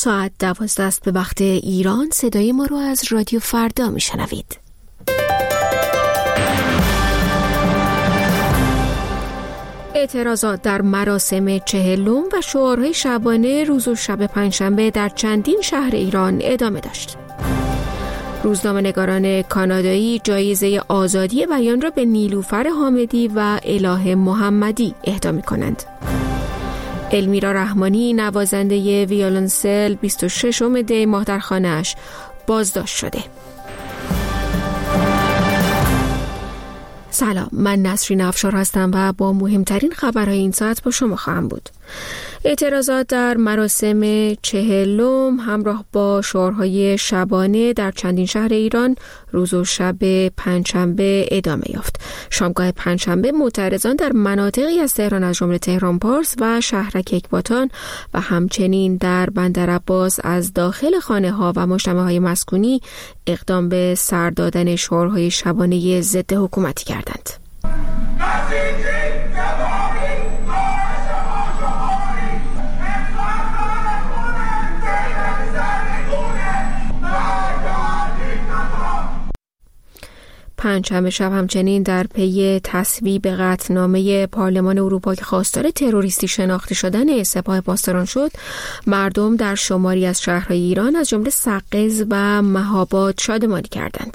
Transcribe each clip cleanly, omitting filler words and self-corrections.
ساعت 12 است به وقت ایران. صدای ما رو از رادیو فردا میشنوید. اعتراضات در مراسم 40 و شعارهای شبانه روز و شب پنجشنبه در چندین شهر ایران ادامه داشت. روزنامه‌نگاران کانادایی جایزه آزادی بیان را به نیلوفر حامدی و اله محمدی اهدا می‌کنند. المیرا رحمانی نوازنده ویولنسل 26 دی ماه در خانه‌اش بازداشت شده. سلام، من نسرین افشار هستم و با مهمترین خبرهای این ساعت با شما خواهم بود. اعتراضات در مراسم 40 همراه با شعارهای شبانه در چندین شهر ایران روز و شب پنجشنبه ادامه یافت. شامگاه پنجشنبه معترضان در مناطقی از تهران از جمله تهران پارس و شهرک اکباتان و همچنین در بندرعباس از داخل خانه‌ها و مجتمع‌های مسکونی اقدام به سر دادن شعارهای شبانه ضد حکومتی کردند. پنجشنبه شب همچنین در پی تصویب قطعنامه پارلمان اروپا که خواستار تروریستی شناخته شدن سپاه پاسداران شد، مردم در شماری از شهرهای ایران از جمله سقز و مهاباد شادمانی کردند.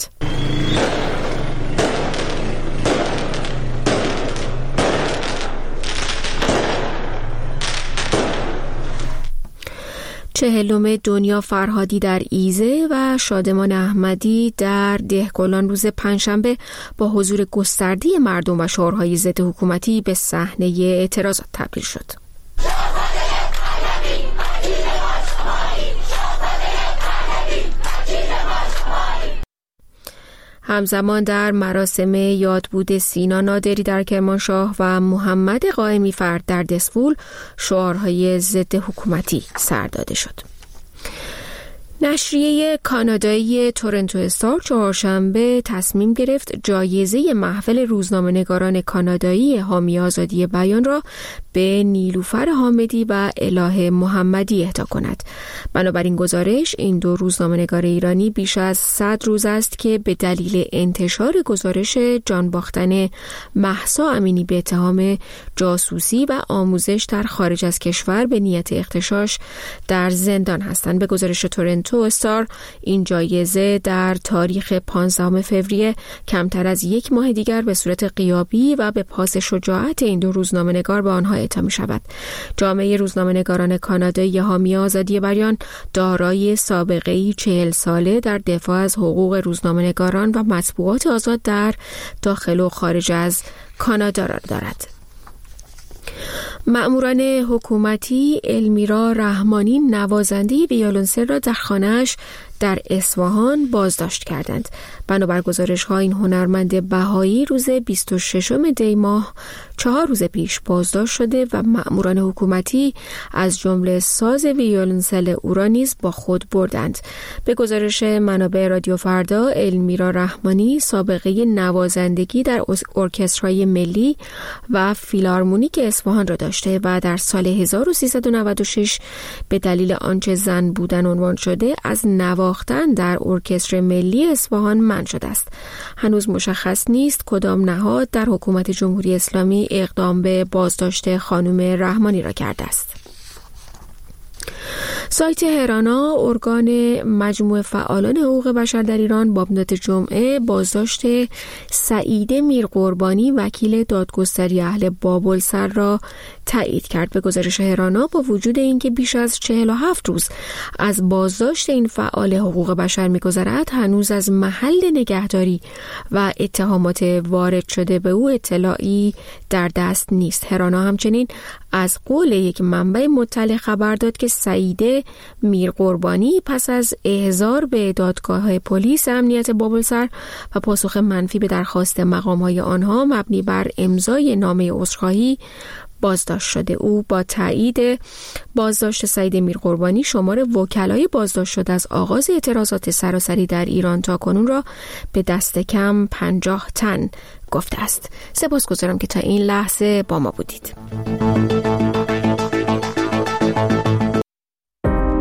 چهلم دنیا فرهادی در ایزه و شادمان احمدی در دهقلان روز پنجشنبه با حضور گسترده مردم و شعارهای ضد حکومتی به صحنه اعتراضات تبدیل شد. همزمان در مراسم یادبود سینا نادری در کرمانشاه و محمد قائمی فرد در دسفول شعارهای ضد حکومتی سر داده شد. نشریه کانادایی تورنتو استار چهارشنبه تصمیم گرفت جایزه محفل روزنامه‌نگاران کانادایی حامی آزادی بیان را به نیلوفر حامدی و اله محمدی اهدا کند. بنابراین گزارش این دو روزنامه‌نگار ایرانی بیش از 100 روز است که به دلیل انتشار گزارش جان باختن مهسا امینی به اتهام جاسوسی و آموزش در خارج از کشور به نیت اغتشاش در زندان هستند. به گزارش تورنتو استار این جایزه در تاریخ 15 فوریه کمتر از یک ماه دیگر به صورت غیابی و به پاس شجاعت این دو روزنامه‌نگار به آنها اعطا می‌شود. جامعه روزنامه‌نگاران کانادایی حامی آزادی بیان دارای سابقه‌ای 40 ساله در دفاع از حقوق روزنامه‌نگاران و مطبوعات آزاد در داخل و خارج از کانادا را دارد. مأموران حکومتی المیرا رحمانی نوازنده ویولنسل را در خانه‌اش در اصفهان بازداشت کردند. بنابر گزارش‌ها این هنرمند بهایی روز 26 دی ماه 4 روز پیش بازداشت شده و مأموران حکومتی از جمله ساز ویولنسل او را نیز با خود بردند. به گزارش منابع رادیو فردا، المیرا رحمانی سابقه نوازندگی در ارکسترهای ملی و فیلارمونیک اصفهان را داشته و در سال 1396 به دلیل آنچه زن بودن عنوان شده از نواختن در ارکستر ملی اصفهان منع شده است. هنوز مشخص نیست کدام نهاد در حکومت جمهوری اسلامی اقدام به بازداشت خانم رحمانی را کرده است. سایت هرانا، ارگان مجموعه فعالان حقوق بشر در ایران، با مدت جمعه بازداشت سعیده میرقربانی وکیل دادگستری اهل بابلسر را تایید کرد. به گزارش هرانا با وجود اینکه بیش از 47 روز از بازداشت این فعال حقوق بشر می‌گذرد، هنوز از محل نگهداری و اتهامات وارد شده به او اطلاعی در دست نیست. هرانا همچنین از قول یک منبع مطلع خبر داد که سعیده میرقربانی پس از احضار به دادگاه پلیس امنیت بابلسر و پاسخ منفی به درخواست مقام‌های آنها مبنی بر امضای نامه عذرخواهی بازداشت شده. او با تایید بازداشت سعید میرقربانی شمار وکلای بازداشت شده از آغاز اعتراضات سراسری در ایران تا کنون را به دست کم 50 تن گفته است. سپاسگزارم که تا این لحظه با ما بودید.